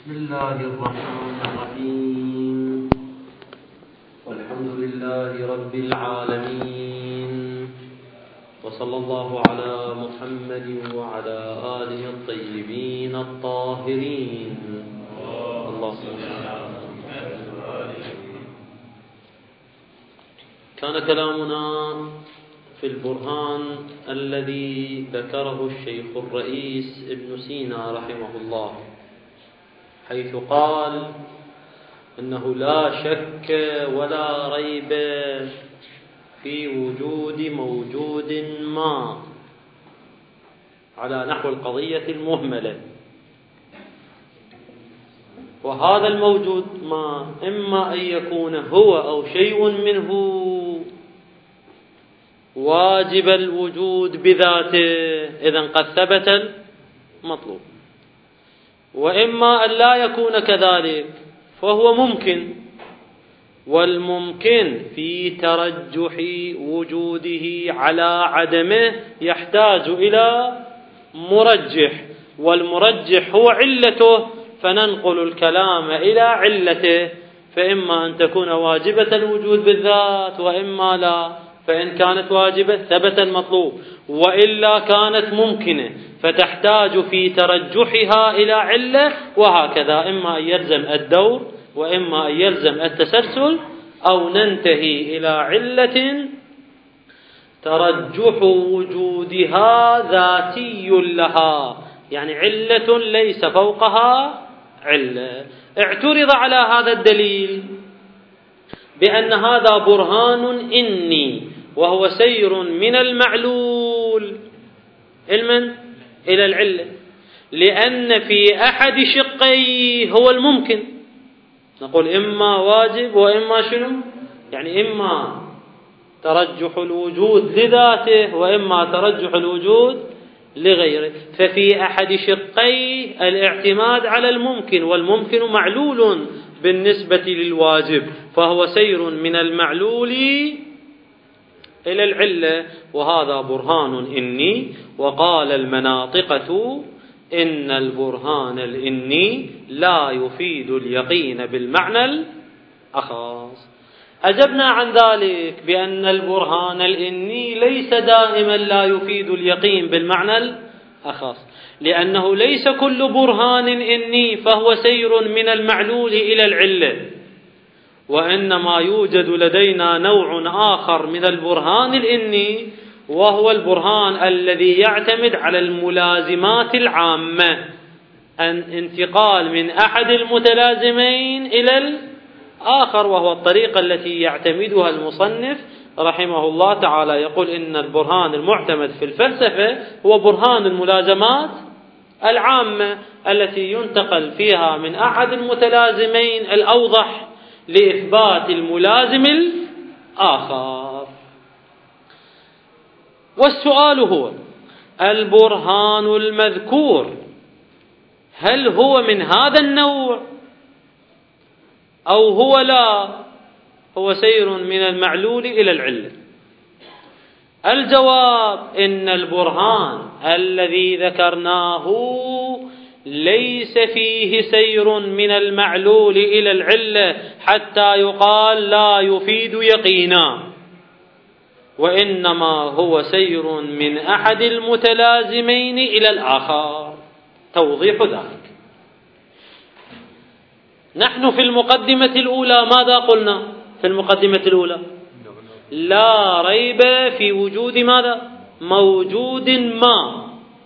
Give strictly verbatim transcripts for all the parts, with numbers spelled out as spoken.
بسم الله الرحمن الرحيم. والحمد لله رب العالمين، وصلى الله على محمد وعلى آله الطيبين الطاهرين. اللهم كان كلامنا في البرهان الذي ذكره الشيخ الرئيس ابن سينا رحمه الله، حيث قال إنه لا شك ولا ريب في وجود موجود ما، على نحو القضية المهملة. وهذا الموجود ما إما أن يكون هو أو شيء منه واجب الوجود بذاته، إذن قد ثبت المطلوب، وإما أن لا يكون كذلك فهو ممكن، والممكن في ترجح وجوده على عدمه يحتاج إلى مرجح، والمرجح هو علته، فننقل الكلام إلى علته، فإما أن تكون واجبة الوجود بالذات وإما لا، فإن كانت واجبة ثبت المطلوب، وإلا كانت ممكنة فتحتاج في ترجحها إلى علة، وهكذا إما أن يلزم الدور وإما أن يلزم التسلسل، أو ننتهي إلى علة ترجح وجودها ذاتي لها، يعني علة ليس فوقها علة. اعترض على هذا الدليل بأن هذا برهان إني، وهو سير من المعلول علما إلى العلة، لأن في أحد شقيه هو الممكن، نقول إما واجب وإما شنو، يعني إما ترجح الوجود لذاته وإما ترجح الوجود لغيره، ففي أحد شقي الاعتماد على الممكن، والممكن معلول بالنسبة للواجب، فهو سير من المعلول إلى العلة، وهذا برهان إني. وقال المناطقة إن البرهان الإني لا يفيد اليقين بالمعنى الأخص. أجبنا عن ذلك بأن البرهان الإني ليس دائما لا يفيد اليقين بالمعنى الأخص، لأنه ليس كل برهان إني فهو سير من المعلول إلى العلة، وإنما يوجد لدينا نوع آخر من البرهان الإني، وهو البرهان الذي يعتمد على الملازمات العامة، أن انتقال من أحد المتلازمين إلى الآخر، وهو الطريقة التي يعتمدها المصنف رحمه الله تعالى. يقول إن البرهان المعتمد في الفلسفة هو برهان الملازمات العامة التي ينتقل فيها من أحد المتلازمين الأوضح لإثبات الملازم الآخر. والسؤال هو: البرهان المذكور هل هو من هذا النوع أو هو لا هو سير من المعلول إلى العلة؟ الجواب: إن البرهان الذي ذكرناه ليس فيه سير من المعلول إلى العلة حتى يقال لا يفيد يقينا، وإنما هو سير من أحد المتلازمين إلى الآخر. توضيح ذلك: نحن في المقدمة الأولى ماذا قلنا؟ في المقدمة الأولى لا ريب في وجود ماذا؟ موجود ما،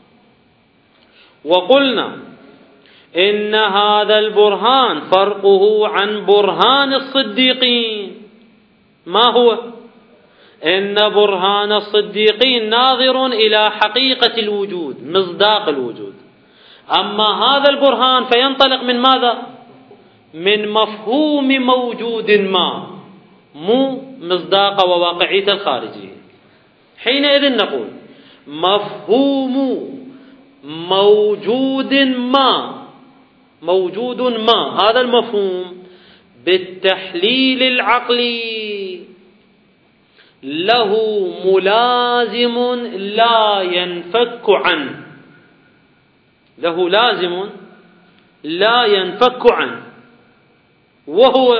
وقلنا إن هذا البرهان فرقه عن برهان الصديقين. ما هو؟ إن برهان الصديقين ناظر إلى حقيقة الوجود، مصداق الوجود، أما هذا البرهان فينطلق من ماذا؟ من مفهوم موجود ما، مو مصداق وواقعية الخارجية. حينئذ نقول مفهوم موجود ما، موجود ما، هذا المفهوم بالتحليل العقلي له ملازم لا ينفك عنه، له لازم لا ينفك عنه، وهو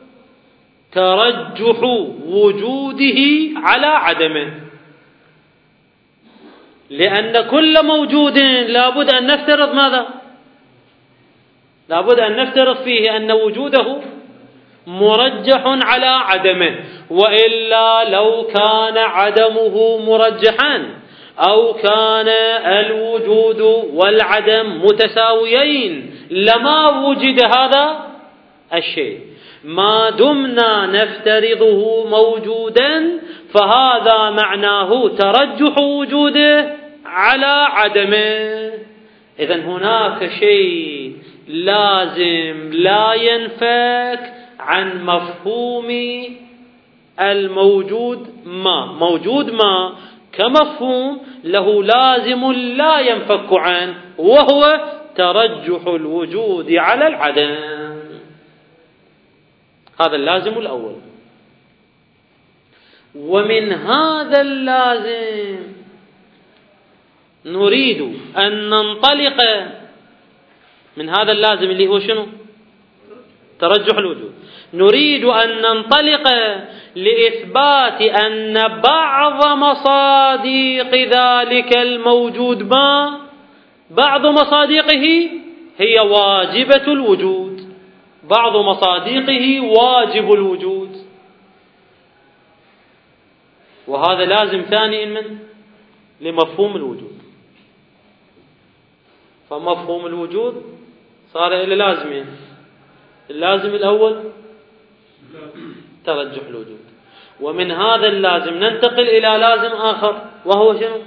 ترجح وجوده على عدمه. لأن كل موجود لابد أن نفترض ماذا؟ لابد أن نفترض فيه أن وجوده مرجح على عدمه، وإلا لو كان عدمه مرجحا أو كان الوجود والعدم متساويين لما وجد هذا الشيء. ما دمنا نفترضه موجودا فهذا معناه ترجح وجوده على عدمه. إذن هناك شيء لازم لا ينفك عن مفهوم الموجود ما. موجود ما كمفهوم له لازم لا ينفك عنه، وهو ترجح الوجود على العدم. هذا اللازم الأول. ومن هذا اللازم نريد أن ننطلق من هذا اللازم اللي هو شنو؟ ترجح الوجود. نريد أن ننطلق لإثبات أن بعض مصادق ذلك الموجود ما بعض مصادقه هي واجبة الوجود، بعض مصادقه واجب الوجود. وهذا لازم ثاني من لمفهوم الوجود. فمفهوم الوجود صار إلى لازمين. اللازم الأول ترجح الوجود، ومن هذا اللازم ننتقل إلى لازم آخر وهو شنو؟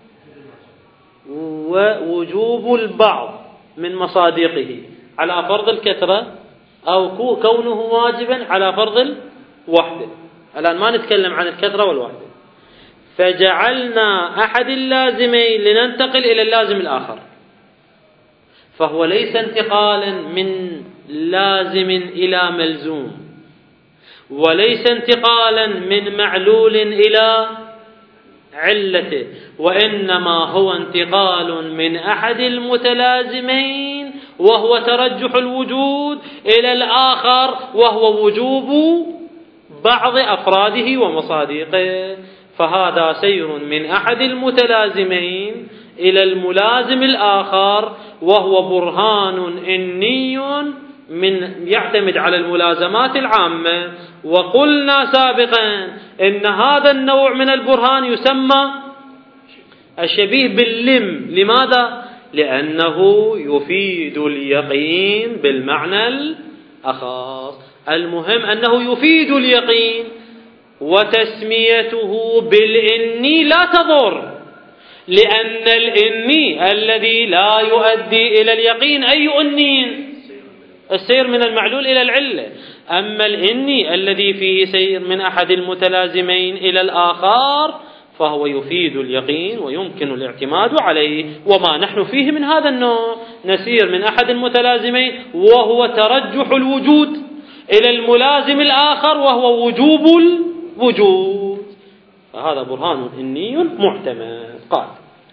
ووجوب البعض من مصادقه على فرض الكثرة أو كونه واجبا على فرض الوحدة. الآن ما نتكلم عن الكثرة والوحدة. فجعلنا أحد اللازمين لننتقل إلى اللازم الآخر، فهو ليس انتقالا من لازم إلى ملزوم، وليس انتقالا من معلول إلى علته، وإنما هو انتقال من أحد المتلازمين وهو ترجح الوجود إلى الآخر وهو وجوب بعض أفراده ومصادقه. فهذا سير من أحد المتلازمين إلى الملازم الآخر، وهو برهان إني من يعتمد على الملازمات العامة. وقلنا سابقا إن هذا النوع من البرهان يسمى الشبيه باللم. لماذا؟ لأنه يفيد اليقين بالمعنى الأخص. المهم أنه يفيد اليقين، وتسميته بالإني لا تضر، لأن الإني الذي لا يؤدي إلى اليقين أي أنين؟ السير من المعلول إلى العلة. أما الإني الذي فيه سير من أحد المتلازمين إلى الآخر فهو يفيد اليقين ويمكن الاعتماد عليه. وما نحن فيه من هذا النوع، نسير من أحد المتلازمين وهو ترجح الوجود إلى الملازم الآخر وهو وجوب الوجود. فهذا برهان إني معتمد. قال: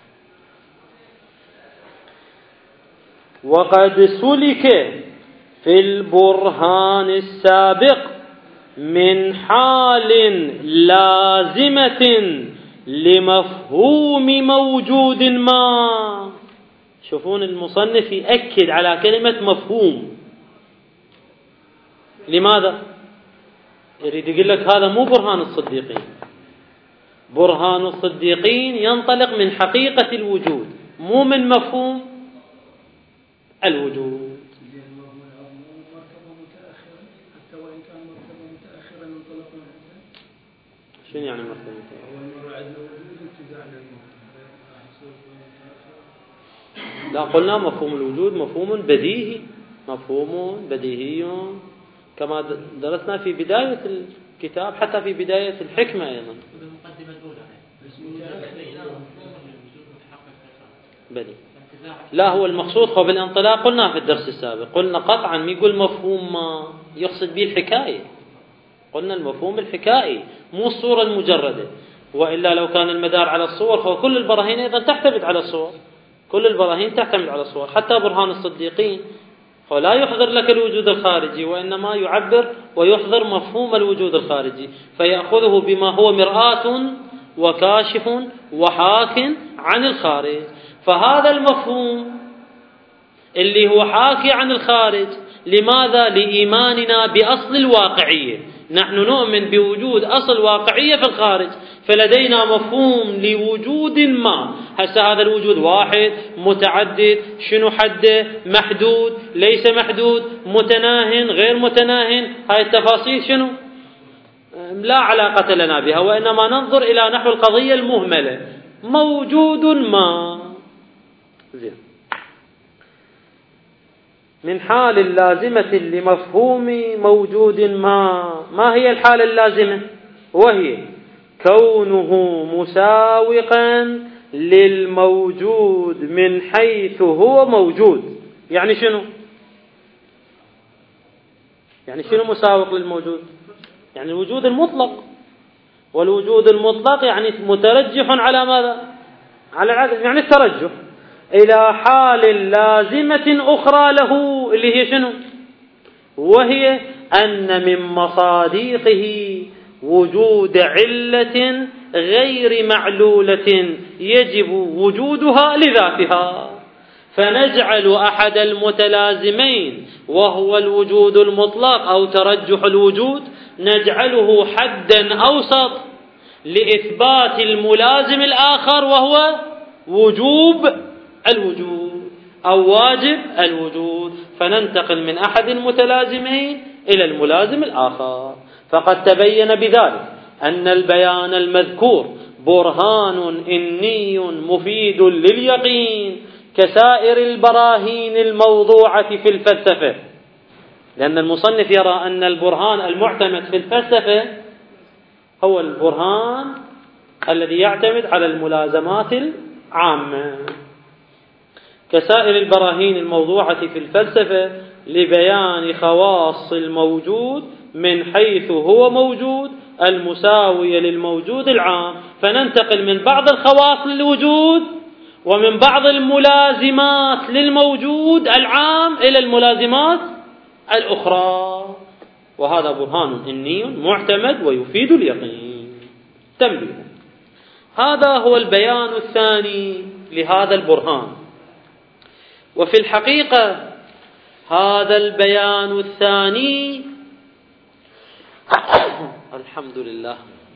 وقد سلك في البرهان السابق من حال لازمة لمفهوم موجود ما. شوفون المصنف يأكد على كلمة مفهوم. لماذا؟ يريد يقول لك هذا مو برهان الصديقين. برهان الصديقين ينطلق من حقيقة الوجود مو من مفهوم الوجود. شنو يعني مرتبة متأخرة؟ لا، قلنا مفهوم الوجود مفهوم بديهي، مفهوم بديهي كما درسنا في بداية الكتاب، حتى في بداية الحكمة أيضا. بديهي. لا، هو المقصود هو بالانطلاق. قلنا في الدرس السابق، قلنا قطعا ما يقول مفهوم ما يقصد به الحكاية. قلنا المفهوم الحكائي مو الصورة المجردة، وإلا لو كان المدار على الصور فكل البراهين أيضا تعتمد على الصور. كل البراهين تعتمد على الصور، حتى برهان الصديقين ولا يحضر لك الوجود الخارجي، وإنما يعبر ويحضر مفهوم الوجود الخارجي، فيأخذه بما هو مرآة وكاشف وحاك عن الخارج. فهذا المفهوم اللي هو حاكي عن الخارج، لماذا؟ لإيماننا بأصل الواقعية. نحن نؤمن بوجود أصل واقعية في الخارج، فلدينا مفهوم لوجود ما. هسه هذا الوجود واحد، متعدد، شنو حده، محدود، ليس محدود، متناهن، غير متناهن، هاي التفاصيل شنو؟ لا علاقة لنا بها، وإنما ننظر إلى نحو القضية المهملة، موجود ما. زين. من حال لازمة لمفهوم موجود ما، ما هي الحالة اللازمة؟ وهي كونه مساوقا للموجود من حيث هو موجود. يعني شنو؟ يعني شنو مساوق للموجود؟ يعني الوجود المطلق، والوجود المطلق يعني مترجح على ماذا؟ على العدم، يعني الترجح إلى حال لازمة أخرى له، اللي هي شنو؟ وهي أن من مصاديقه وجود علة غير معلولة يجب وجودها لذاتها، فنجعل أحد المتلازمين وهو الوجود المطلق أو ترجح الوجود، نجعله حدا أوسط لإثبات الملازم الآخر، وهو وجوب الوجود أو واجب الوجود، فننتقل من أحد المتلازمين إلى الملازم الآخر. فقد تبين بذلك أن البيان المذكور برهان إني مفيد لليقين كسائر البراهين الموضوعة في الفلسفة، لأن المصنف يرى أن البرهان المعتمد في الفلسفة هو البرهان الذي يعتمد على الملازمات العامة، كسائر البراهين الموضوعة في الفلسفة لبيان خواص الموجود من حيث هو موجود المساوية للموجود العام. فننتقل من بعض الخواص للوجود ومن بعض الملازمات للموجود العام إلى الملازمات الأخرى، وهذا برهان إني معتمد ويفيد اليقين. تنبيه: هذا هو البيان الثاني لهذا البرهان. وفي الحقيقة هذا البيان الثاني الحمد لله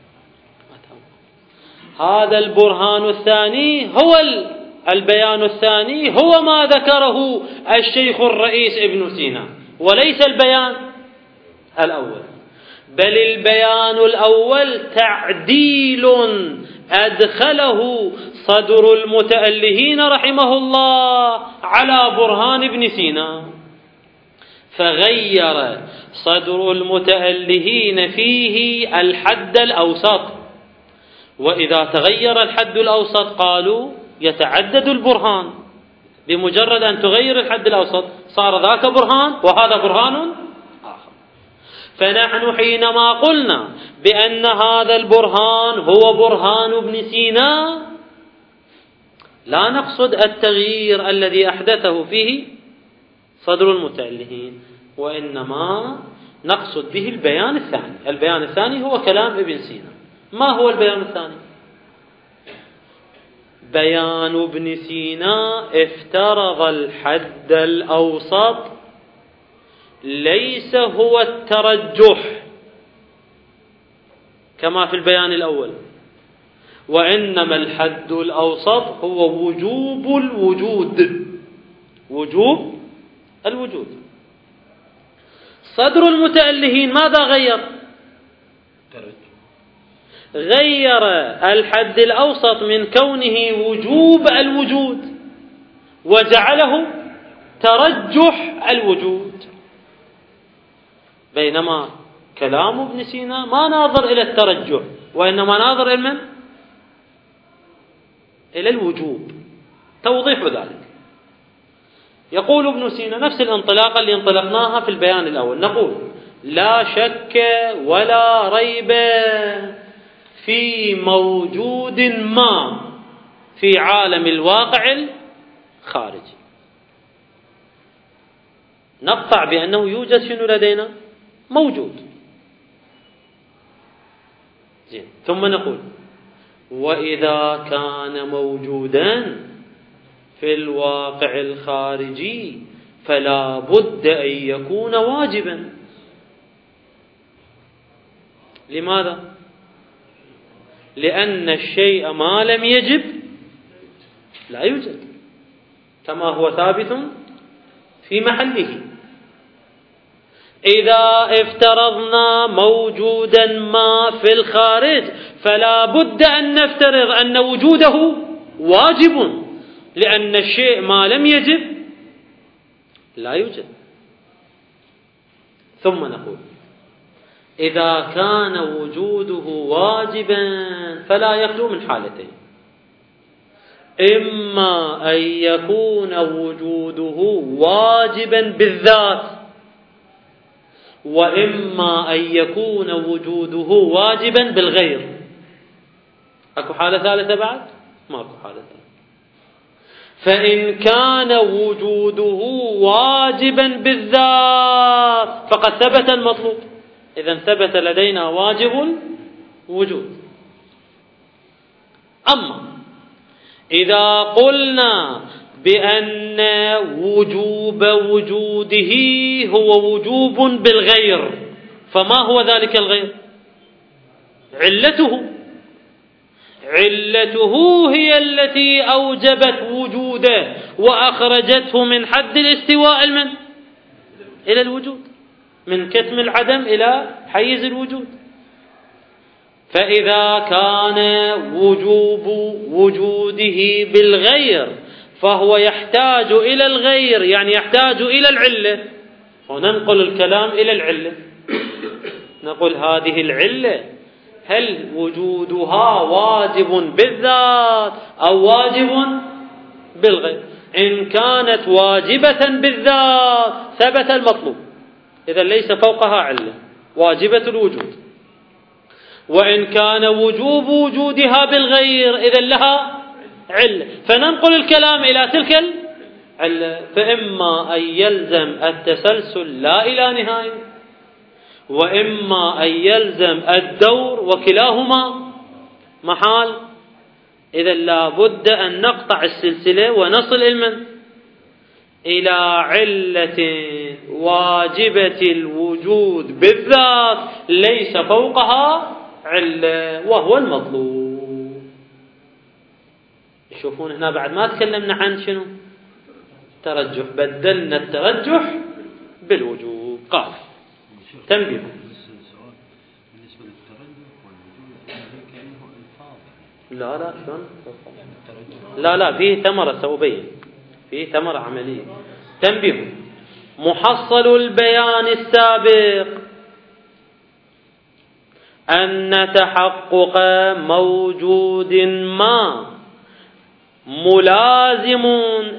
هذا البرهان الثاني هو البيان الثاني هو ما ذكره الشيخ الرئيس ابن سينا، وليس البيان الأول، بل البيان الأول تعديل أدخله صدر المتألهين رحمه الله على برهان ابن سينا، فغير صدر المتألهين فيه الحد الأوسط، وإذا تغير الحد الأوسط قالوا يتعدد البرهان، بمجرد أن تغير الحد الأوسط صار ذاك برهان وهذا برهان آخر. فنحن حينما قلنا بأن هذا البرهان هو برهان ابن سينا لا نقصد التغيير الذي أحدثه فيه صدر المتألهين، وإنما نقصد به البيان الثاني. البيان الثاني هو كلام ابن سينا. ما هو البيان الثاني؟ بيان ابن سينا افترض الحد الأوسط ليس هو الترجح كما في البيان الأول، وإنما الحد الأوسط هو وجوب الوجود، وجوب الوجود. صدر المتألهين ماذا غير؟ غير الحد الأوسط من كونه وجوب الوجود وجعله ترجح الوجود، بينما كلام ابن سينا ما ناظر إلى الترجح وإنما ناظر إلى من؟ إلى الوجوب. توضيح ذلك: يقول ابن سينا نفس الانطلاقة اللي انطلقناها في البيان الأول، نقول لا شك ولا ريب في موجود ما في عالم الواقع الخارجي. نقطع بأنه يوجد شنو لدينا؟ موجود. زين. ثم نقول وإذا كان موجودا في الواقع الخارجي فلا بد أن يكون واجبا. لماذا؟ لأن الشيء ما لم يجب لا يوجد، كما هو ثابت في محله. إذا افترضنا موجودا ما في الخارج فلا بد أن نفترض أن وجوده واجب، لأن الشيء ما لم يجب لا يوجد. ثم نقول إذا كان وجوده واجبا فلا يخلو من حالتين: إما أن يكون وجوده واجبا بالذات، وإما أن يكون وجوده واجبا بالغير. أكو حالة ثالثة بعد؟ ما أكو حالة ثالثة. فإن كان وجوده واجبا بالذات فقد ثبت المطلوب. إذن ثبت لدينا واجب وجود. أما إذا قلنا بأن وجوب وجوده هو وجوب بالغير، فما هو ذلك الغير؟ علته. علته هي التي أوجبت وجوده وأخرجته من حد الاستواء المن إلى الوجود، من كتم العدم إلى حيز الوجود. فإذا كان وجوب وجوده بالغير فهو يحتاج إلى الغير، يعني يحتاج إلى العلة. وننقل الكلام إلى العلة، نقول هذه العلة هل وجودها واجب بالذات أو واجب بالغير؟ إن كانت واجبة بالذات ثبت المطلوب، إذا ليس فوقها علة، واجبة الوجود. وإن كان وجوب وجودها بالغير إذا لها علة، فننقل الكلام إلى تلك العلة. فإما أن يلزم التسلسل لا إلى نهاية، وإما أن يلزم الدور، وكلاهما محال. إذا لا بد أن نقطع السلسلة ونصل المن إلى علة واجبة الوجود بالذات ليس فوقها علة، وهو المطلوب. تشوفون هنا بعد ما تكلمنا عن شنو؟ ترجح، بدلنا الترجح بالوجوب. قال تنبيه. بالنسبة للترجح والوجود كأنه الفاظ. لا لا شلون؟ لا لا فيه ثمرة سوبية، فيه ثمرة عملية. تنبيه: محصل البيان السابق أن تحقق موجود ما ملازم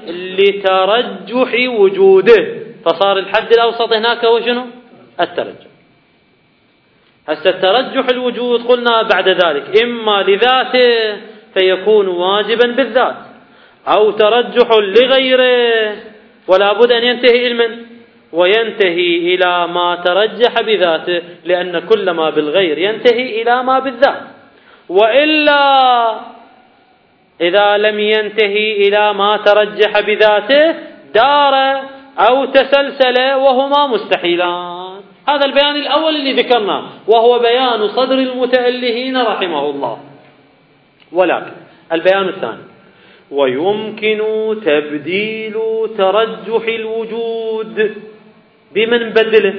لترجح وجوده. فصار الحد الأوسط هناك هو شنو؟ الترجح. هسه الترجح الوجود قلنا بعد ذلك إما لذاته فيكون واجبا بالذات، أو ترجح لغيره، ولا بد أن ينتهي المن وينتهي إلى ما ترجح بذاته، لأن كل ما بالغير ينتهي إلى ما بالذات. وإلا إذا لم ينتهي إلى ما ترجح بذاته دار أو تسلسل، وهما مستحيلان. هذا البيان الأول اللي ذكرناه، وهو بيان صدر المتألهين رحمه الله. ولكن البيان الثاني: ويمكن تبديل ترجح الوجود بمن بدله؟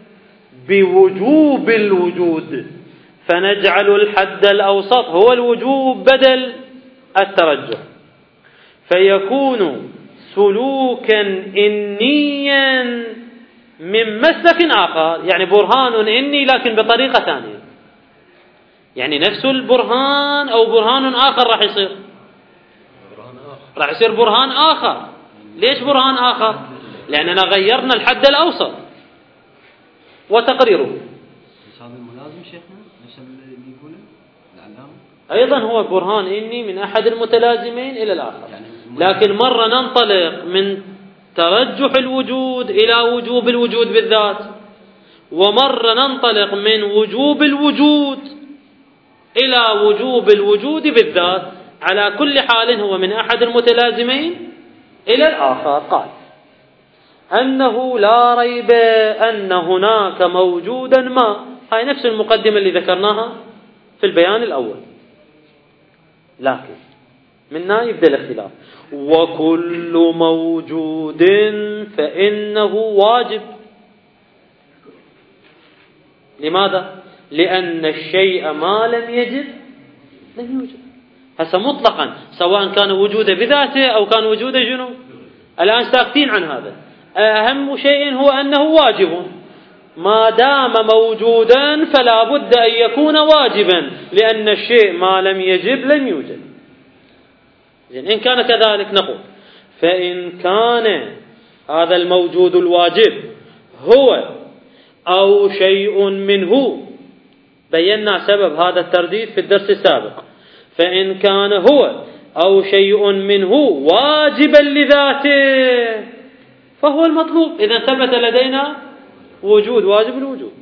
بوجوب الوجود، فنجعل الحد الأوسط هو الوجوب بدل الترجح، فيكون سلوكا إنيا من مسلك آخر، يعني برهان إني لكن بطريقة ثانية، يعني نفس البرهان أو برهان آخر راح يصير راح يصير برهان آخر. ليش برهان آخر؟ لأننا غيرنا الحد الأوسط وتقريره. هذا الملازم شيخنا نفس اللي يقوله العلامة، أيضا هو برهان إني من أحد المتلازمين إلى الآخر، لكن مرة ننطلق من ترجح الوجود إلى وجوب الوجود بالذات، ومرة ننطلق من وجوب الوجود إلى وجوب الوجود بالذات. على كل حال هو من أحد المتلازمين إلى الآخر. قال أنه لا ريب أن هناك موجودا ما، هاي نفس المقدمة اللي ذكرناها في البيان الأول، لكن منها يبدأ الاختلاف. وكل موجود فإنه واجب. لماذا؟ لأن الشيء ما لم يجب لم يوجد. هسه مطلقا سواء كان وجوده بذاته أو كان وجوده جنو، الآن ساكتين عن هذا. أهم شيء هو أنه واجب، ما دام موجودا فلا بد أن يكون واجبا، لأن الشيء ما لم يجب لم يوجد. إن كان كذلك نقول فإن كان هذا الموجود الواجب هو أو شيء منه، بينا سبب هذا الترديد في الدرس السابق، فإن كان هو أو شيء منه واجبا لذاته فهو المطلوب. إذا ثبت لدينا وجود واجب الوجود.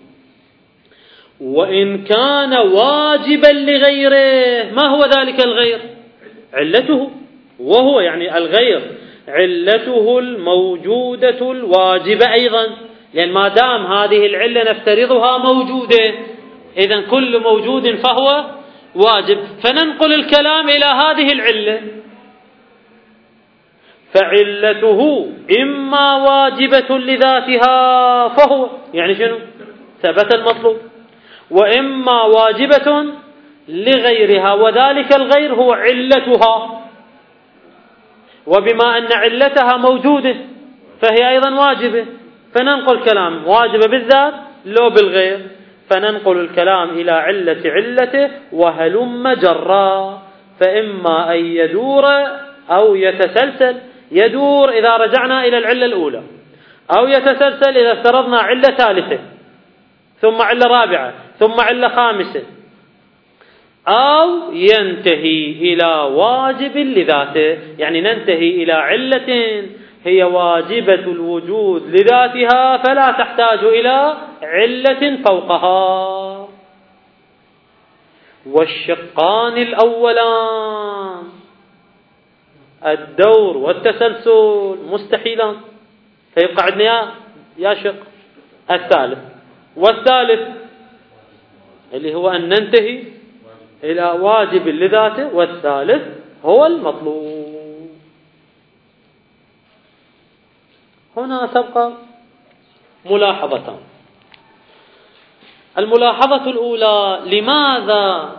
وإن كان واجبا لغيره، ما هو ذلك الغير؟ علته، وهو يعني الغير علته الموجودة الواجبة أيضا، لأن ما دام هذه العلة نفترضها موجودة إذن كل موجود فهو واجب. فننقل الكلام إلى هذه العلة، فعلته إما واجبة لذاتها فهو يعني شنو؟ ثبت المطلوب. وإما واجبة لغيرها، وذلك الغير هو علتها، وبما أن علتها موجودة فهي أيضا واجبة، فننقل كلام واجبة بالذات لو بالغير، فننقل الكلام إلى علة علته وهلم جرا. فإما أن يدور أو يتسلسل. يدور إذا رجعنا إلى العلة الأولى، أو يتسلسل إذا افترضنا علة ثالثة ثم علة رابعة ثم علة خامسة، أو ينتهي إلى واجب لذاته، يعني ننتهي إلى علة هي واجبة الوجود لذاتها فلا تحتاج إلى علة فوقها. والشقان الأولان الدور والتسلسل مستحيلان، فيبقى عندنا يا شق الثالث والثالث اللي هو أن ننتهي إلى واجب لذاته، والثالث هو المطلوب. هنا تبقى ملاحظتان. الملاحظة الأولى: لماذا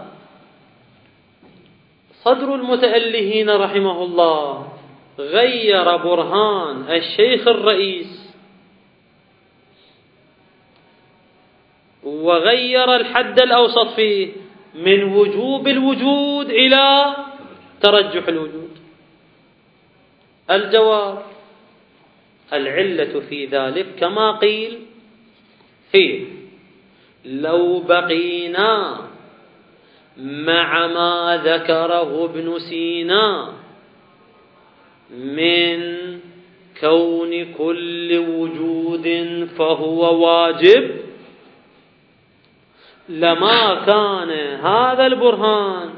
صدر المتألهين رحمه الله غير برهان الشيخ الرئيس وغير الحد الأوسط فيه من وجوب الوجود إلى ترجح الوجود؟ الجواب: العلة في ذلك كما قيل فيه: لو بقينا مع ما ذكره ابن سينا من كون كل وجود فهو واجب لما كان هذا البرهان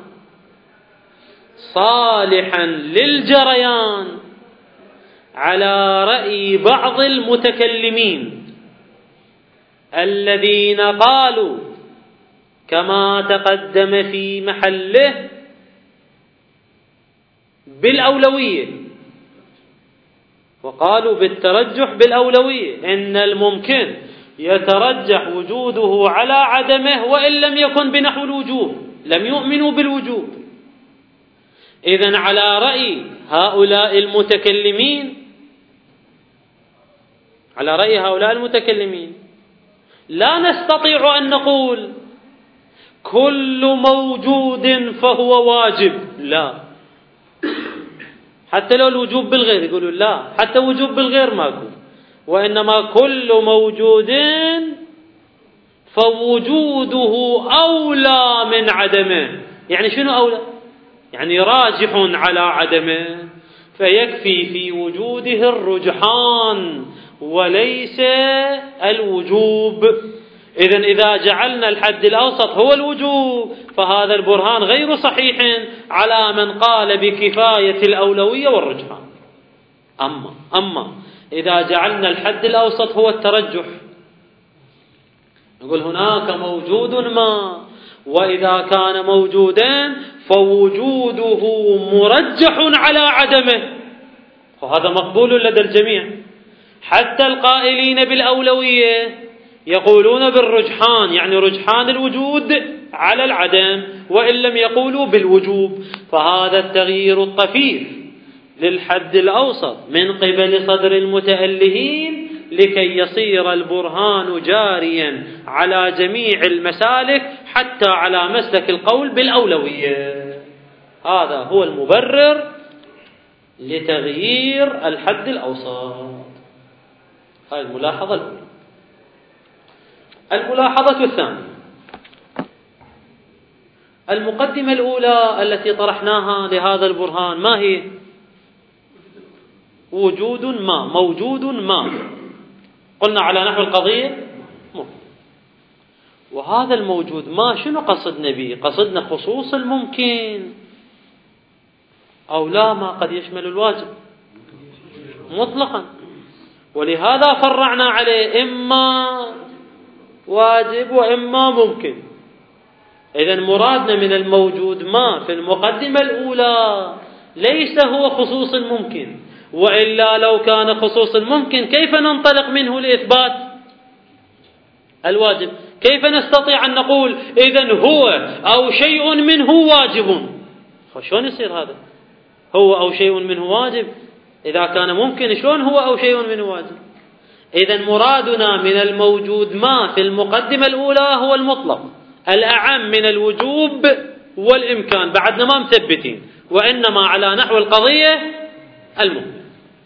صالحا للجريان على رأي بعض المتكلمين الذين قالوا كما تقدم في محله بالأولوية، وقالوا بالترجح بالأولوية، إن الممكن يترجح وجوده على عدمه وإن لم يكن بنحو الوجوب، لم يؤمنوا بالوجوب. إذن على رأي هؤلاء المتكلمين على رأي هؤلاء المتكلمين لا نستطيع أن نقول كل موجود فهو واجب، لا، حتى لو الوجوب بالغير يقولوا لا، حتى وجوب بالغير ماكو، وإنما كل موجود فوجوده أولى من عدمه. يعني شنو أولى؟ يعني راجح على عدمه، فيكفي في وجوده الرجحان وليس الوجوب. إذن إذا جعلنا الحد الأوسط هو الوجوب فهذا البرهان غير صحيح على من قال بكفاية الأولوية والرجحان. أما أما إذا جعلنا الحد الأوسط هو الترجح، نقول هناك موجود ما، وإذا كان موجودا فوجوده مرجح على عدمه، وهذا مقبول لدى الجميع. حتى القائلين بالأولوية يقولون بالرجحان، يعني رجحان الوجود على العدم، وإن لم يقولوا بالوجوب. فهذا التغيير الطفيف للحد الأوسط من قبل صدر المتألهين لكي يصير البرهان جاريا على جميع المسالك حتى على مسلك القول بالأولوية. هذا هو المبرر لتغيير الحد الأوسط. هذه الملاحظة الأولى. الملاحظة الثانية، المقدمة الأولى التي طرحناها لهذا البرهان ما هي؟ وجود ما، موجود ما، قلنا على نحو القضية ممكن. وهذا الموجود ما شنو قصدنا به؟ قصدنا خصوص الممكن أو لا ما قد يشمل الواجب مطلقا، ولهذا فرعنا عليه إما واجب وإما ممكن. إذن مرادنا من الموجود ما في المقدمة الأولى ليس هو خصوص الممكن، وإلا لو كان خصوص الممكن كيف ننطلق منه لإثبات الواجب؟ كيف نستطيع أن نقول إذن هو أو شيء منه واجب؟ شلون يصير هذا؟ هو أو شيء منه واجب إذا كان ممكن، شلون هو أو شيء منه واجب؟ إذن مرادنا من الموجود ما في المقدمة الأولى هو المطلق الأعم من الوجوب والإمكان، بعدنا ما مثبتين، وإنما على نحو القضية الممكن.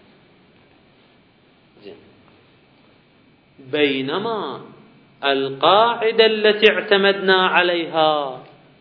بينما القاعدة التي اعتمدنا عليها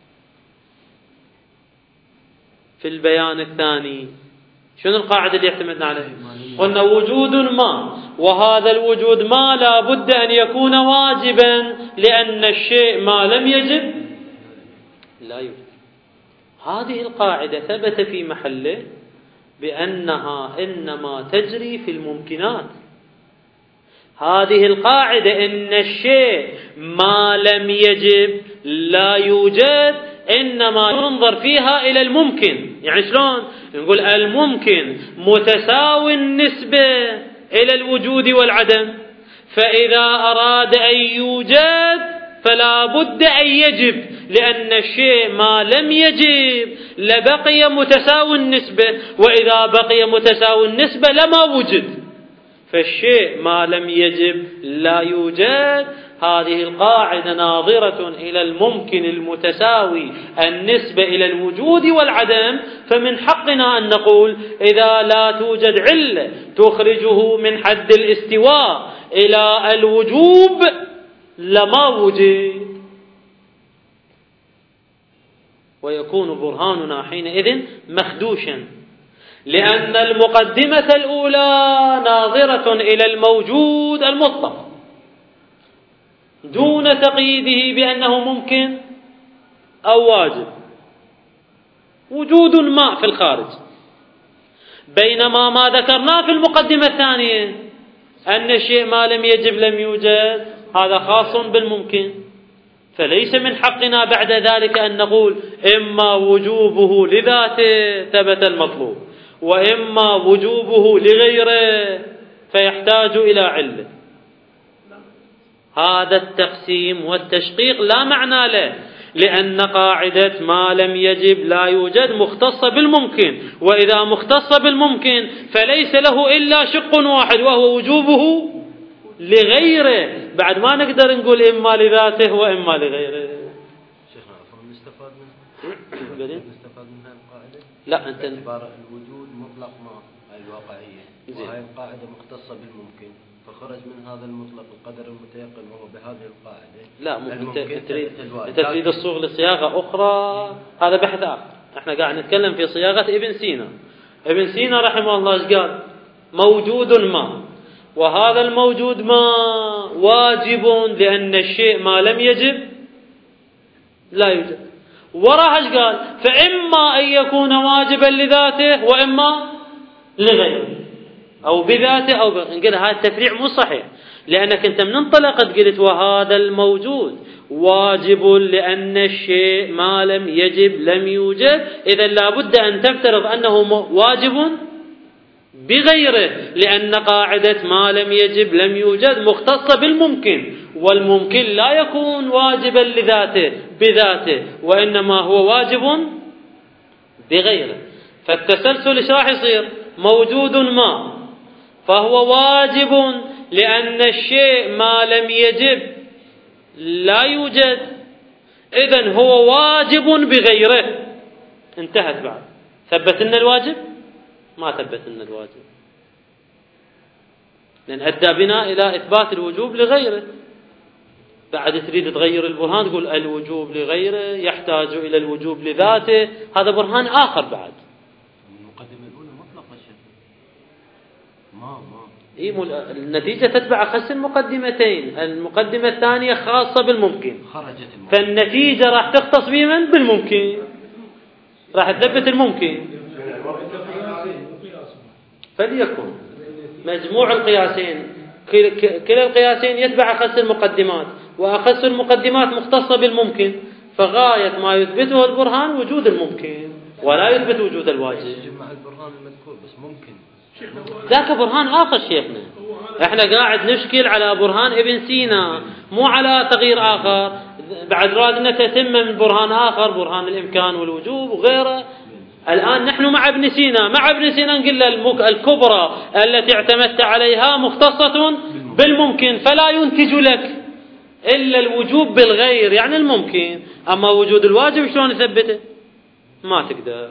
في البيان الثاني، شنو القاعدة اللي اعتمدنا عليها؟ قلنا وجود ما، وهذا الوجود ما لا بد أن يكون واجبا، لأن الشيء ما لم يجب لا يوجد. هذه القاعدة ثبت في محله بأنها إنما تجري في الممكنات. هذه القاعدة إن الشيء ما لم يجب لا يوجد إنما ينظر فيها إلى الممكن. يعني شلون؟ نقول الممكن متساوي النسبة إلى الوجود والعدم، فإذا أراد أن يوجد فلا بد أن يجب، لأن الشيء ما لم يجب لبقي متساوي النسبة، وإذا بقي متساوي النسبة لما وجد، فالشيء ما لم يجب لا يوجد. هذه القاعدة ناظرة إلى الممكن المتساوي النسبة إلى الوجود والعدم، فمن حقنا أن نقول إذا لا توجد علة تخرجه من حد الاستواء إلى الوجوب لما وجد، ويكون برهاننا حينئذ مخدوشا، لأن المقدمة الأولى ناظرة إلى الموجود المطلق دون تقييده بأنه ممكن أو واجب، وجود ما في الخارج. بينما ما ذكرناه في المقدمة الثانية أن الشيء ما لم يجب لم يوجد، هذا خاص بالممكن، فليس من حقنا بعد ذلك أن نقول إما وجوبه لذاته ثبت المطلوب، وإما وجوبه لغيره فيحتاج إلى علة. هذا التقسيم والتشقيق لا معنى له، لأن قاعدة ما لم يجب لا يوجد مختصة بالممكن، وإذا مختصة بالممكن فليس له إلا شق واحد وهو وجوبه لغيره. بعد ما نقدر نقول إما لذاته وإما لغيره. شيخنا أفهم نستفاد منها؟ نستفاد منها القاعدة؟ لا أنت اعتبار الوجود مطلق ما الواقعية، وهي القاعدة مختصة بالممكن، فخرج من هذا المطلق القدر المتيقن وهو بهذه القاعدة. لا ممكن انت تريد انت تريد الصوغ لصياغة أخرى، هذا بحث آخر. احنا قاعد نتكلم في صياغة ابن سينا. ابن سينا رحمه الله ايش قال؟ موجود ما، وهذا الموجود ما واجب لأن الشيء ما لم يجب لا يوجد. وراح ايش قال؟ فإما أن يكون واجبا لذاته وإما لغيره، أو بذاته أو بغيره. نقول هذا التفريع مو صحيح، لأنك أنت من انطلقت قلت وهذا الموجود واجب لأن الشيء ما لم يجب لم يوجد، إذا لابد أن تفترض أنه واجب بغيره، لأن قاعدة ما لم يجب لم يوجد مختصة بالممكن، والممكن لا يكون واجبا لذاته بذاته، وإنما هو واجب بغيره. فالتسلسل ايش راح يصير؟ موجود ما فهو واجب لأن الشيء ما لم يجب لا يوجد، إذن هو واجب بغيره. انتهت. بعد ثبت لنا الواجب؟ ما ثبت لنا الواجب، لأن أدى بنا إلى إثبات الوجوب لغيره. بعد تريد تغير البرهان تقول الوجوب لغيره يحتاج إلى الوجوب لذاته، هذا برهان آخر. بعد المقدمة الأولى مطلقة شيء ما ما إيه النتيجة تتبع خس المقدمتين. المقدمة الثانية خاصة بالممكن، خرجت الممكن. فالنتيجة راح تختص بمن؟ بالممكن، راح تثبت الممكن. فليكن مجموع القياسين كلا القياسين يتبع خس المقدمات، وأخس المقدمات مختصة بالممكن، فغاية ما يثبته البرهان وجود الممكن ولا يثبت وجود الواجب. مع البرهان المذكور بس ممكن ذاك برهان آخر شيخنا. احنا قاعد نشكل على برهان ابن سينا مو على تغيير آخر. بعد رادنا تتم من برهان آخر، برهان الإمكان والوجوب وغيره. الآن نحن مع ابن سينا، مع ابن سينا نقول الكبرى التي اعتمدت عليها مختصة بالممكن، فلا ينتج لك إلا الوجوب بالغير يعني الممكن. أما وجود الواجب شلون نثبته؟ ما تقدر.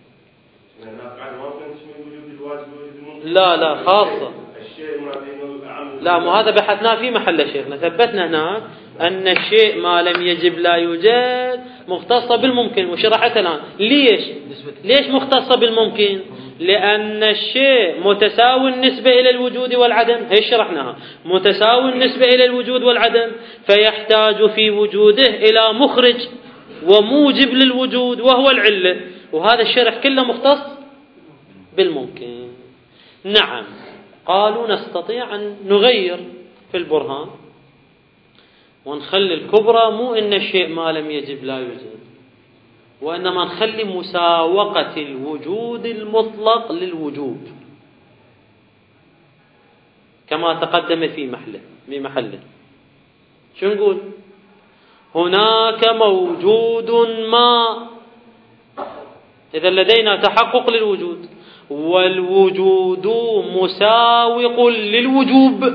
لا لا خاصة. لا مو هذا بحثناه في محل شيخنا، ثبتنا هناك أن الشيء ما لم يجب لا يوجد مختصة بالممكن، وشرحت الآن ليش ليش مختصة بالممكن؟ لأن الشيء متساوي النسبة إلى الوجود والعدم، هي شرحناها، متساوي النسبة إلى الوجود والعدم، فيحتاج في وجوده إلى مخرج وموجب للوجود وهو العلة، وهذا الشرح كله مختص بالممكن. نعم، قالوا نستطيع أن نغير في البرهان ونخلي الكبرى مو إن الشيء ما لم يجب لا يوجد، وإنما نخلي مساوقة الوجود المطلق للوجوب كما تقدم في محله في محله. شو نقول؟ هناك موجود ما، إذا لدينا تحقق للوجود، والوجود مساوق للوجوب،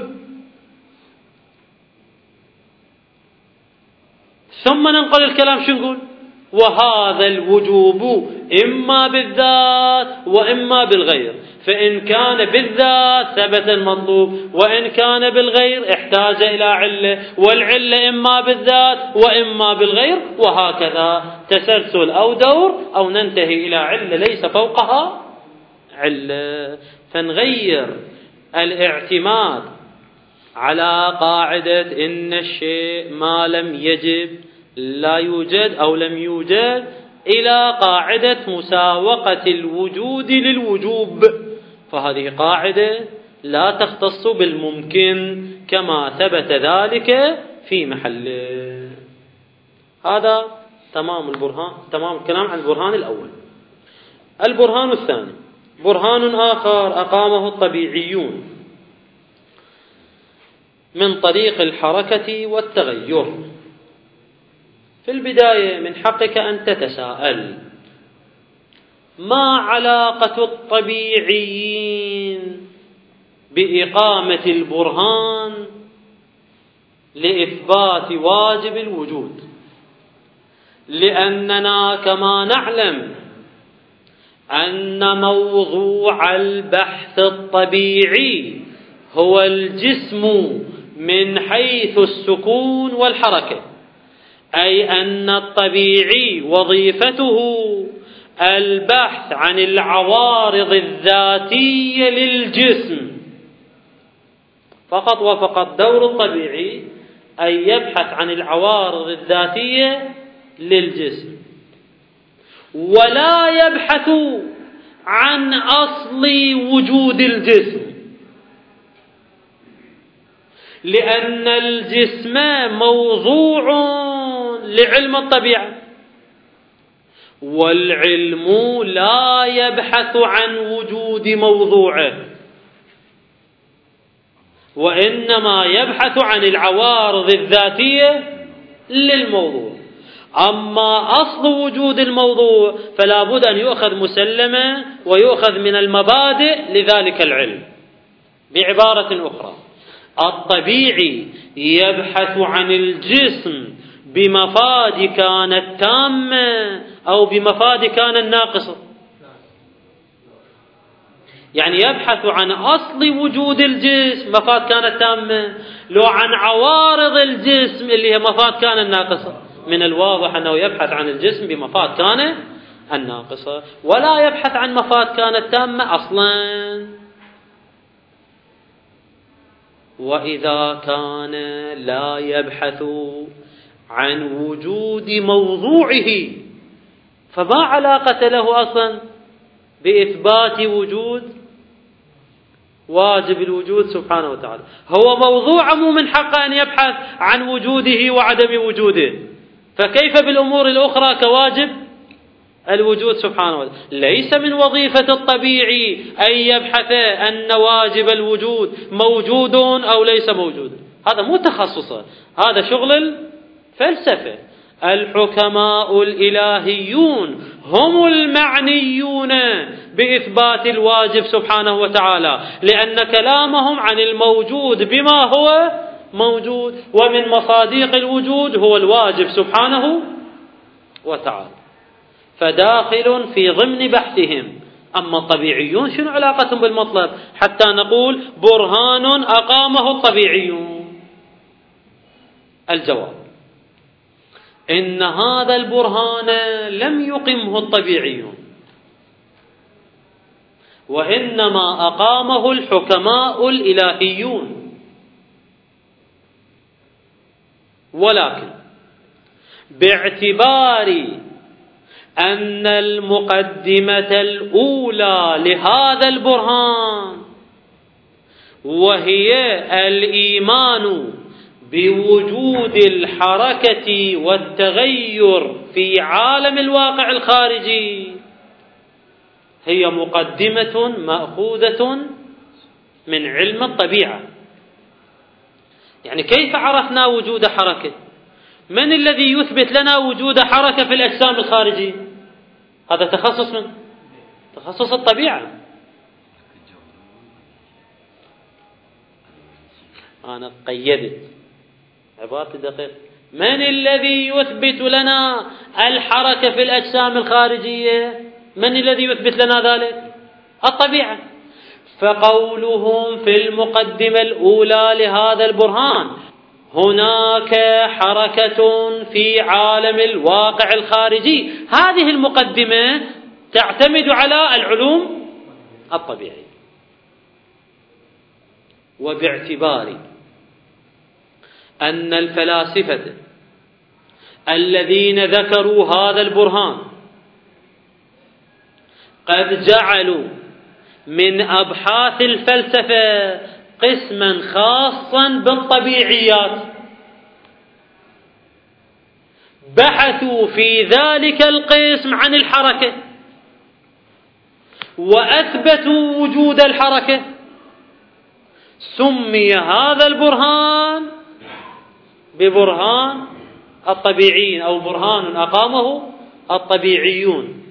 ثم ننقل الكلام شو نقول؟ وهذا الوجوب إما بالذات وإما بالغير، فإن كان بالذات ثبت المطلوب، وإن كان بالغير احتاج إلى علة، والعلة إما بالذات وإما بالغير، وهكذا تسلسل أو دور، أو ننتهي إلى علة ليس فوقها علة. فنغير الاعتماد على قاعدة إن الشيء ما لم يجب لا يوجد أو لم يوجد إلى قاعدة مساوقة الوجود للوجوب، فهذه قاعدة لا تختص بالممكن كما ثبت ذلك في محله. هذا تمام البرهان، تمام الكلام عن البرهان الأول. البرهان الثاني برهان آخر أقامه الطبيعيون من طريق الحركة والتغير. في البداية من حقك أن تتساءل: ما علاقة الطبيعيين بإقامة البرهان لإثبات واجب الوجود؟ لأننا كما نعلم أن موضوع البحث الطبيعي هو الجسم من حيث السكون والحركة، أي أن الطبيعي وظيفته البحث عن العوارض الذاتية للجسم فقط وفقط. دور الطبيعي أن يبحث عن العوارض الذاتية للجسم، ولا يبحث عن أصل وجود الجسم، لأن الجسم موضوع لعلم الطبيعة، والعلم لا يبحث عن وجود موضوعه، وإنما يبحث عن العوارض الذاتية للموضوع. أما أصل وجود الموضوع فلا بد أن يؤخذ مسلما ويؤخذ من المبادئ لذلك العلم. بعبارة أخرى، الطبيعي يبحث عن الجسم بمفاد كانت تامة أو بمفاد كانت ناقصة، يعني يبحث عن أصل وجود الجسم مفاد كانت تامة، لو عن عوارض الجسم اللي هي مفاد كانت ناقصة. من الواضح أنه يبحث عن الجسم بمفاد كانت الناقصة، ولا يبحث عن مفاد كانت تامة أصلا. وإذا كان لا يبحث عن وجود موضوعه فما علاقة له أصلا بإثبات وجود واجب الوجود سبحانه وتعالى؟ هو موضوع من حقه أن يبحث عن وجوده وعدم وجوده، فكيف بالأمور الأخرى كواجب الوجود سبحانه وتعالى؟ ليس من وظيفة الطبيعي أن يبحث أن واجب الوجود موجود أو ليس موجود، هذا مو تخصصه، هذا شغل الفلسفة. الحكماء الإلهيون هم المعنيون بإثبات الواجب سبحانه وتعالى، لأن كلامهم عن الموجود بما هو موجود، ومن مصادق الوجود هو الواجب سبحانه وتعالى، فداخل في ضمن بحثهم. أما الطبيعيون شنو علاقتهم بالمطلب حتى نقول برهان أقامه الطبيعيون؟ الجواب: إن هذا البرهان لم يقمه الطبيعيون، وإنما أقامه الحكماء الإلهيون، ولكن باعتبار أن المقدمة الأولى لهذا البرهان وهي الإيمان بوجود الحركة والتغير في عالم الواقع الخارجي، هي مقدمة مأخوذة من علم الطبيعة. يعني كيف عرفنا وجود حركة؟ من الذي يثبت لنا وجود حركة في الأجسام الخارجية؟ هذا تخصص من تخصص الطبيعة. أنا قيدت عبارة دقيقة: من الذي يثبت لنا الحركة في الأجسام الخارجية؟ من الذي يثبت لنا ذلك؟ الطبيعة. فقولهم في المقدمة الأولى لهذا البرهان هناك حركة في عالم الواقع الخارجي، هذه المقدمة تعتمد على العلوم الطبيعية. وباعتبار أن الفلاسفة الذين ذكروا هذا البرهان قد جعلوا من أبحاث الفلسفة قسما خاصا بالطبيعيات، بحثوا في ذلك القسم عن الحركة وأثبتوا وجود الحركة، سمي هذا البرهان ببرهان الطبيعيين أو برهان أقامه الطبيعيون.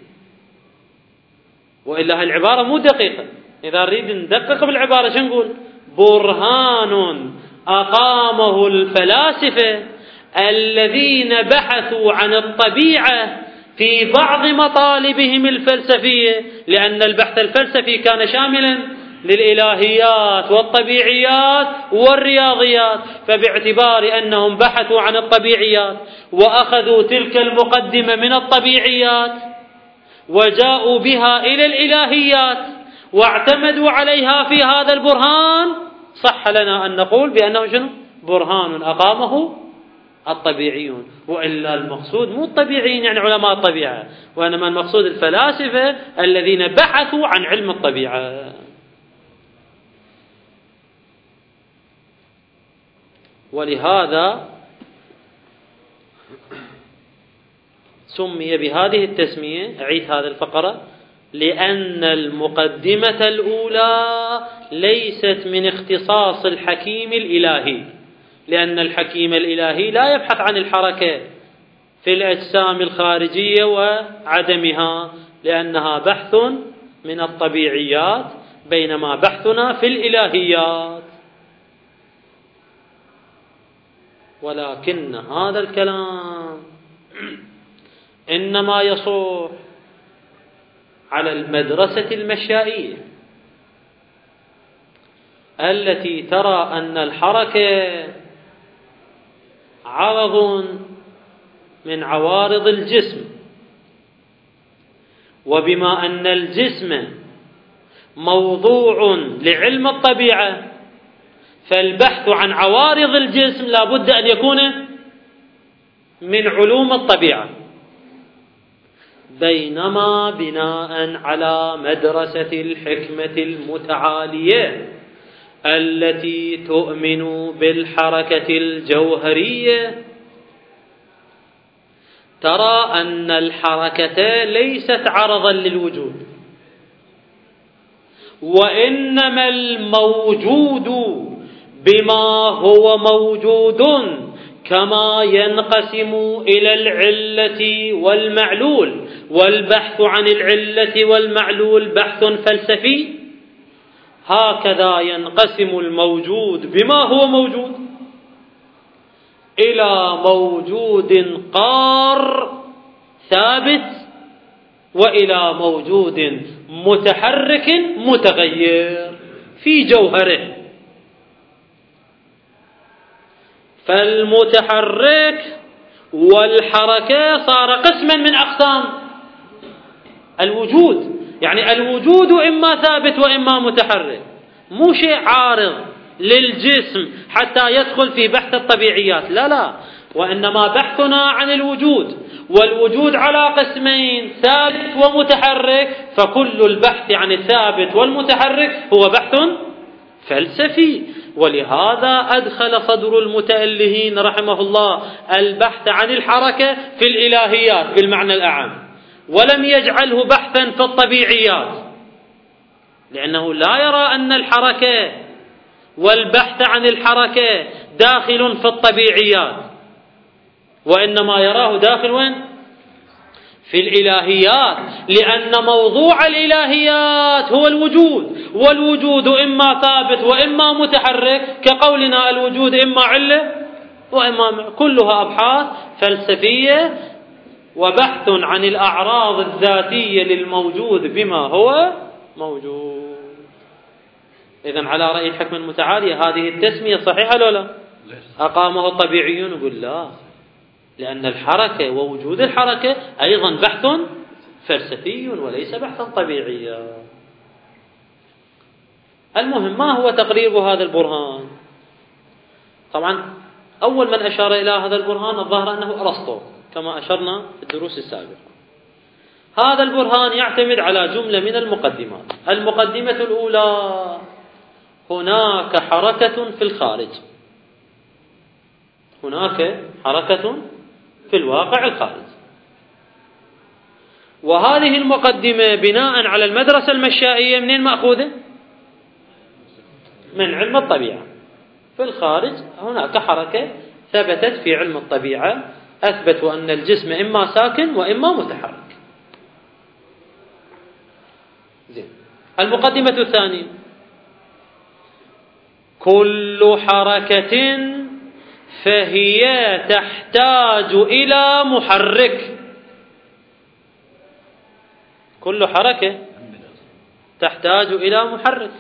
وإلا العبارة مو دقيقة، إذا نريد ندقق بالعبارة شو نقول؟ برهان أقامه الفلاسفة الذين بحثوا عن الطبيعة في بعض مطالبهم الفلسفية، لأن البحث الفلسفي كان شاملا للإلهيات والطبيعيات والرياضيات، فباعتبار أنهم بحثوا عن الطبيعيات وأخذوا تلك المقدمة من الطبيعيات وجاءوا بها إلى الإلهيات واعتمدوا عليها في هذا البرهان، صح لنا أن نقول بأنه شنو؟ برهان أقامه الطبيعيون. وإلا المقصود مو الطبيعيين يعني علماء الطبيعة، وإنما المقصود الفلاسفة الذين بحثوا عن علم الطبيعة. ولهذا سمي بهذه التسمية، أعيد هذه الفقرة، لأن المقدمة الأولى ليست من اختصاص الحكيم الإلهي، لأن الحكيم الإلهي لا يبحث عن الحركة في الأجسام الخارجية وعدمها، لأنها بحث من الطبيعيات، بينما بحثنا في الإلهيات. ولكن هذا الكلام إنما يصح على المدرسة المشائية التي ترى أن الحركة عرض من عوارض الجسم، وبما أن الجسم موضوع لعلم الطبيعة فالبحث عن عوارض الجسم لا بد أن يكون من علوم الطبيعة. بينما بناء على مدرسة الحكمة المتعالية التي تؤمن بالحركة الجوهرية ترى أن الحركة ليست عرضا للوجود، وإنما الموجود بما هو موجود كما ينقسم إلى العلة والمعلول، والبحث عن العلة والمعلول بحث فلسفي، هكذا ينقسم الموجود بما هو موجود إلى موجود قار ثابت وإلى موجود متحرك متغير في جوهره. فالمتحرك والحركة صار قسما من أقسام الوجود، يعني الوجود إما ثابت وإما متحرك، مو شيء عارض للجسم حتى يدخل في بحث الطبيعيات، لا لا، وإنما بحثنا عن الوجود، والوجود على قسمين ثابت ومتحرك، فكل البحث عن الثابت والمتحرك هو بحث فلسفي. ولهذا أدخل صدر المتألهين رحمه الله البحث عن الحركة في الإلهيات بالمعنى الأعم، ولم يجعله بحثا في الطبيعيات، لأنه لا يرى أن الحركة والبحث عن الحركة داخل في الطبيعيات، وإنما يراه داخل وين؟ في الإلهيات، لأن موضوع الإلهيات هو الوجود، والوجود إما ثابت وإما متحرك، كقولنا الوجود إما علة وإما، كلها أبحاث فلسفية وبحث عن الأعراض الذاتية للموجود بما هو موجود. إذن على رأي الحكمة المتعالية هذه التسمية صحيحة ولا لا؟ أقامه الطبيعيون؟ يقول لا، لأن الحركة ووجود الحركة أيضا بحث فلسفي وليس بحثا طبيعيا. المهم، ما هو تقريب هذا البرهان؟ طبعا أول من أشار إلى هذا البرهان الظاهر أنه أرسطو كما أشرنا في الدروس السابقة. هذا البرهان يعتمد على جملة من المقدمات. المقدمة الأولى: هناك حركة في الخارج، هناك حركة في الواقع الخارج. وهذه المقدمة بناء على المدرسة المشائية منين مأخوذة؟ من علم الطبيعة. في الخارج هناك حركة ثبتت في علم الطبيعة، أثبتوا أن الجسم إما ساكن وإما متحرك. زين. المقدمة الثانية: كل حركة فهي تحتاج إلى محرك. كل حركة تحتاج إلى محرك،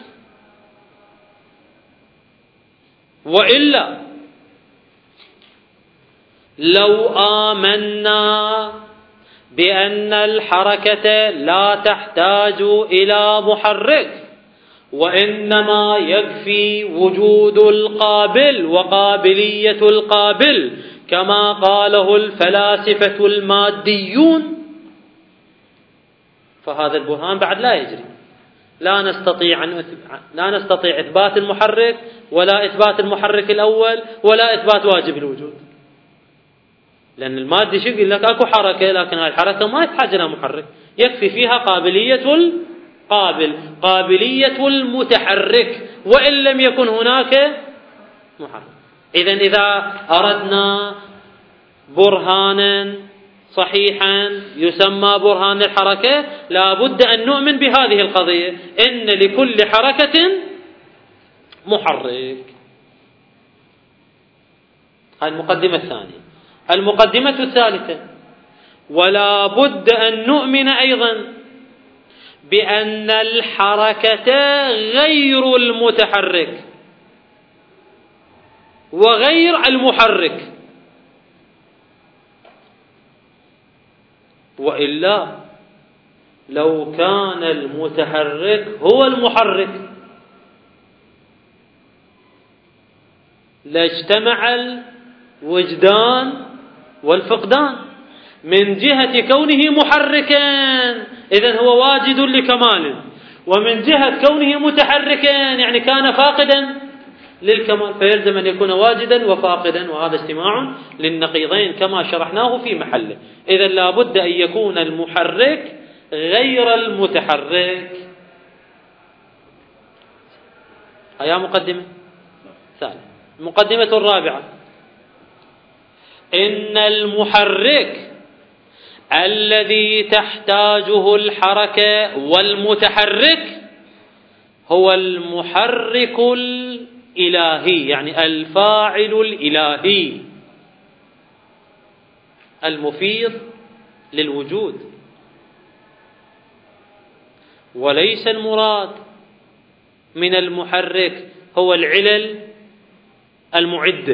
وإلا لو آمنا بأن الحركة لا تحتاج إلى محرك، وإنما يكفي وجود القابل وقابلية القابل كما قاله الفلاسفة الماديون، فهذا البرهان بعد لا يجري. لا نستطيع أن لا نستطيع إثبات المحرك ولا إثبات المحرك الأول ولا إثبات واجب الوجود، لأن المادة شو يقول لك أكو حركة، لكن هذه الحركة ما تحتاج إلى محرك، يكفي فيها قابلية القابل، قابلية المتحرك، وإن لم يكن هناك محرك. إذن إذا أردنا برهانا صحيحا يسمى برهان الحركة، لا بد أن نؤمن بهذه القضية، إن لكل حركة محرك. هذه المقدمة الثانية. المقدمة الثالثة: ولا بد أن نؤمن أيضا بأن الحركة غير المتحرك وغير المحرك، وإلا لو كان المتحرك هو المحرك لاجتمع الوجدان والفقدان. من جهة كونه محركا إذن هو واجد لكمال، ومن جهة كونه متحركا يعني كان فاقدا للكمال، فيلزم أن يكون واجدا وفاقدا، وهذا استماع للنقيضين كما شرحناه في محله. إذن لا بد أن يكون المحرك غير المتحرك. هيا مقدمة ثانية. المقدمة الرابعة: إن المحرك الذي تحتاجه الحركة والمتحرك هو المحرك الإلهي، يعني الفاعل الإلهي المفيض للوجود، وليس المراد من المحرك هو العلل المعدة.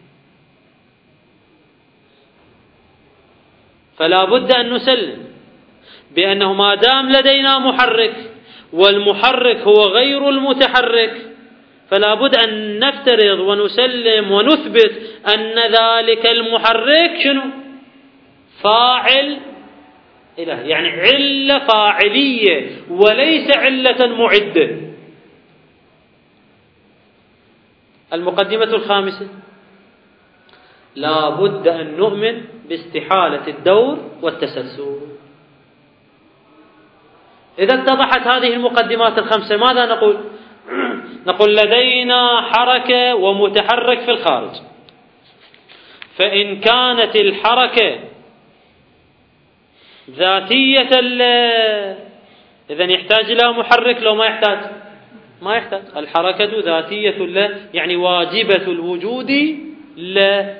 فلا بد أن نسلم بأنه ما دام لدينا محرك والمحرك هو غير المتحرك، فلا بد أن نفترض ونسلم ونثبت أن ذلك المحرك شنو؟ فاعل إلهي، يعني علة فاعلية وليس علة معدة. المقدمة الخامسة: لا بد أن نؤمن باستحالة الدور والتسلسل. إذا اتضحت هذه المقدمات الخمسة ماذا نقول؟ نقول لدينا حركة ومتحرك في الخارج، فإن كانت الحركة ذاتية له إذن يحتاج إلى محرك لو ما يحتاج؟ ما يحتاج. الحركة ذاتية له يعني واجبة الوجود له.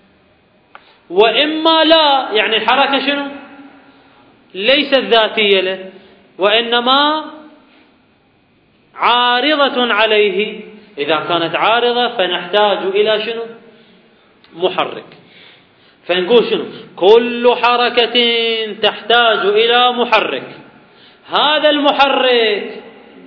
وإما لا يعني الحركة شنو؟ ليست ذاتية له وإنما عارضة عليه. إذا كانت عارضة فنحتاج إلى شنو؟ محرك. فنقول شنو؟ كل حركة تحتاج إلى محرك. هذا المحرك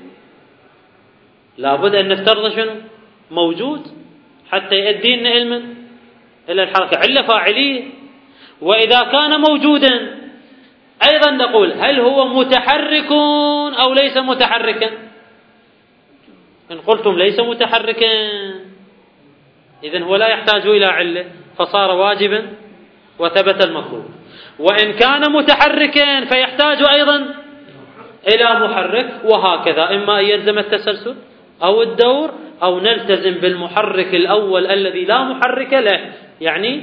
لابد أن نفترض شنو؟ موجود حتى يؤدينا علما إلى الحركة، علة فاعلية. وإذا كان موجودا أيضا نقول هل هو متحرك أو ليس متحركا؟ إن قلتم ليس متحركا إذن هو لا يحتاج إلى علة فصار واجبا وثبت المطلوب. وإن كان متحركا فيحتاج أيضا إلى محرك، وهكذا إما أن يلزم التسلسل أو الدور أو نلتزم بالمحرك الأول الذي لا محرك له، يعني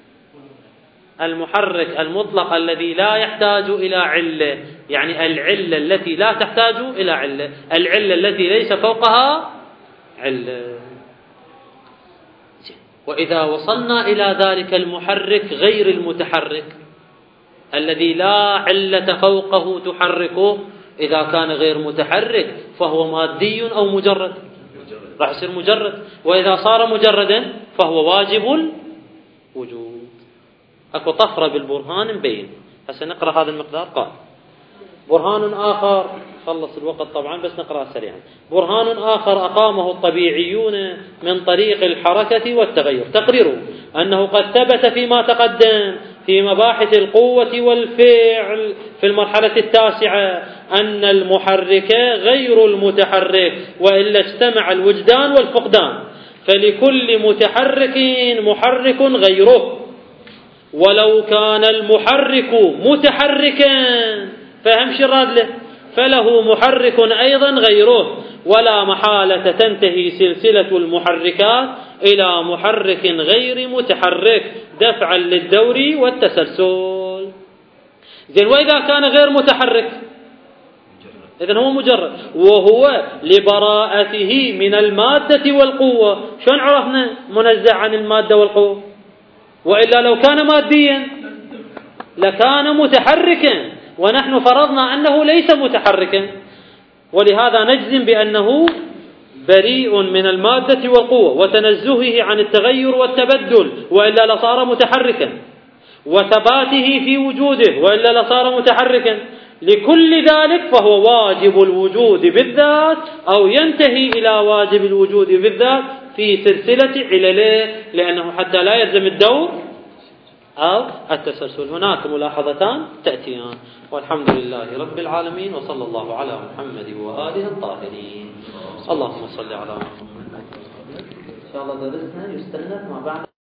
المحرك المطلق الذي لا يحتاج إلى علة، يعني العلة التي لا تحتاج إلى علة، العلة التي ليس فوقها علة. وإذا وصلنا إلى ذلك المحرك غير المتحرك الذي لا علة فوقه تحركه، إذا كان غير متحرك فهو مادي أو مجرد؟ راح يصير مجرد. وإذا صار مجردا فهو واجب الوجود. أكو طفرة بالبرهان مبين هسه نقرأ هذا المقدار. قال برهان آخر، خلص الوقت طبعا بس نقرأ سريعا. برهان آخر أقامه الطبيعيون من طريق الحركة والتغير، تقريره أنه قد ثبت فيما تقدم في مباحث القوة والفعل في المرحلة التاسعة أن المحرك غير المتحرك، وإلا اجتمع الوجدان والفقدان، فلكل متحرك محرك غيره، ولو كان المحرك متحركا فهم شراد له فله محرك أيضا غيره، ولا محالة تنتهي سلسلة المحركات إلى محرك غير متحرك دفعا للدور والتسلسل. زين، وإذا كان غير متحرك إذن هو مجرد، وهو لبراءته من المادة والقوة. شلون عرفنا منزع عن المادة والقوة؟ وإلا لو كان ماديا لكان متحركا، ونحن فرضنا أنه ليس متحركا، ولهذا نجزم بأنه بريء من المادة والقوة وتنزهه عن التغير والتبدل، وإلا لصار متحركا، وثباته في وجوده، وإلا لصار متحركا. لكل ذلك فهو واجب الوجود بالذات أو ينتهي إلى واجب الوجود بالذات في سلسلة علله، لأنه حتى لا يلزم الدور أو التسلسل. هناك ملاحظتان تأتيان، والحمد لله رب العالمين، وصلى الله على محمد وآله الطاهرين. اللهم صل على محمد. إن شاء الله درسنا يستأنف ما بعد